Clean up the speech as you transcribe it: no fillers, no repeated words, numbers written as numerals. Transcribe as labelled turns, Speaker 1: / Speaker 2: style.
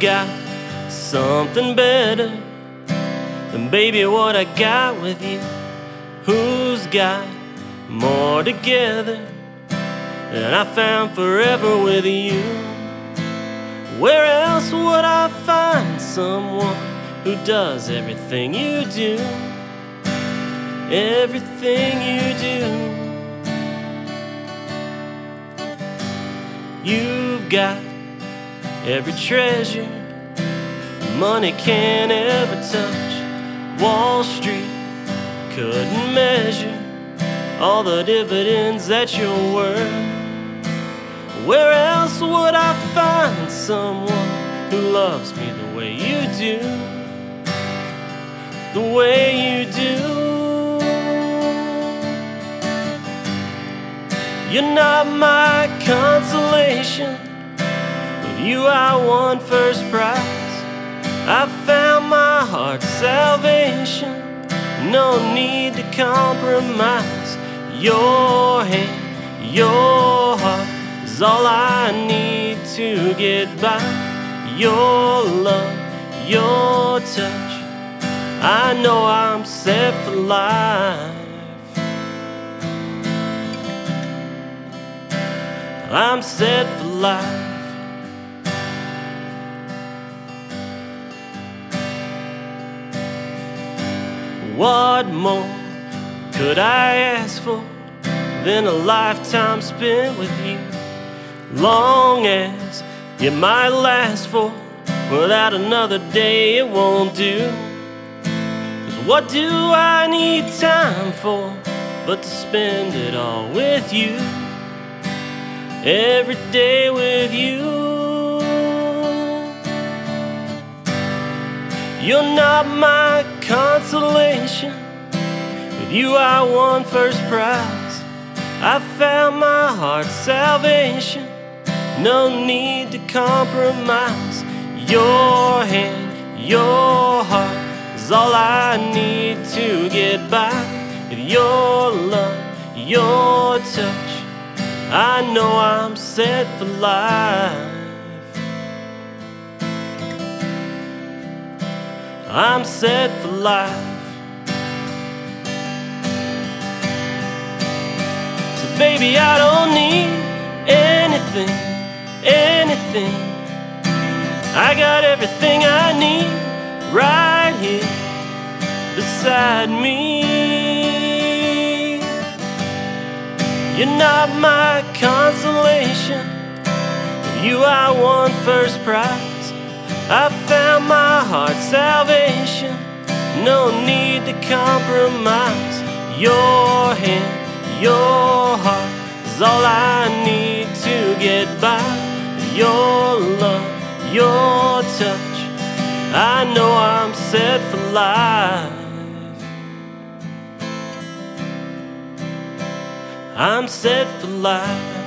Speaker 1: got something better than, baby, what I got with you? Who's got more together than I found forever with you? Where else would I find someone who does everything you do? Everything you do. You've got every treasure money can't ever touch. Wall Street couldn't measure all the dividends that you're worth. Where else would I find someone who loves me the way you do? The way you do. You're not my consolation. With you I won first prize. I found my heart's salvation. No need to compromise. Your hand, your heart is all I need to get by. Your love, your touch, I know I'm set for life. I'm set for life. What more could I ask for than a lifetime spent with you? Long as it might last for, without another day it won't do. 'Cause what do I need time for but to spend it all with you? Every day with you. You're not my consolation. With you I won first prize. I found my heart's salvation. No need to compromise. Your hand, your heart is all I need to get by. With your love, your touch, I know I'm set for life. I'm set for life. So baby, I don't need anything, anything. I got everything I need right here beside me. You're not my consolation. With you I won first prize. I found my heart's salvation. No need to compromise. Your hand, your heart is all I need to get by. Your love, your touch, I know I'm set for life. I'm set for life.